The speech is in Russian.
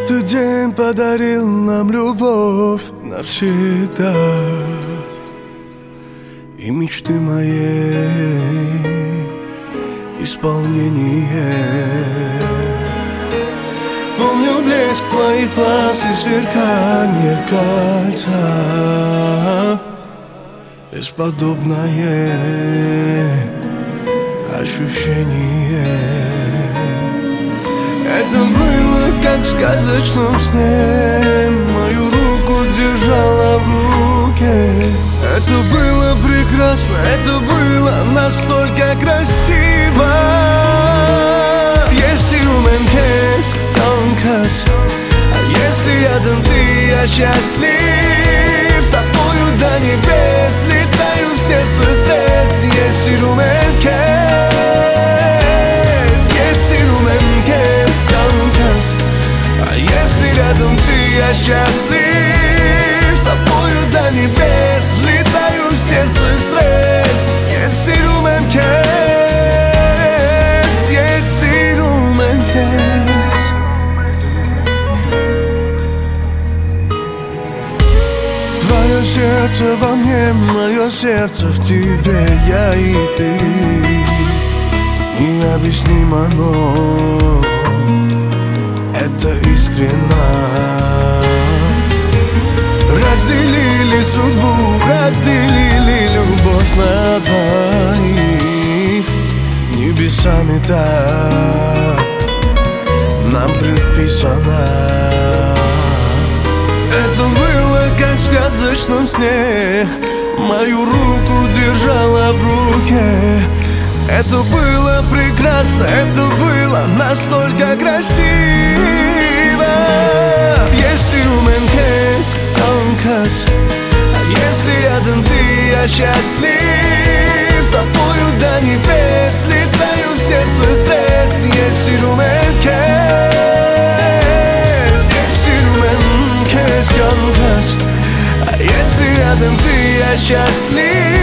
Этот день подарил нам любовь навсегда, и мечты моей исполнение. Помню блеск твоих глаз и сверкание кольца, бесподобное ощущение. Это было как в сказочном сне, мою руку держала в руке. Это было прекрасно, это было настолько красиво. Если румянкес, тонкос, а если рядом ты, я счастлив. С тобою до небес летаю в сердце стресс. Если румянкес, если румянкес, тонкос, а если рядом ты, я счастлив. С тобою до небес взлетаю в сердце стресс. Если румянкес, если румянкес. Твое сердце во мне, мое сердце в тебе, я и ты. Необъяснимо, но это искренно. Разделили судьбу, разделили любовь на двоих. Небесами так нам предписано. Это было как в сказочном сне, мою руку держала в руке. Это было прекрасно, это было настолько красиво. Если румянкес, тонкос, а если рядом ты, я счастлив. С тобою до небес летаю в сердце стресс. Если румянкес, если румянкес, тонкос, а если рядом ты, я счастлив.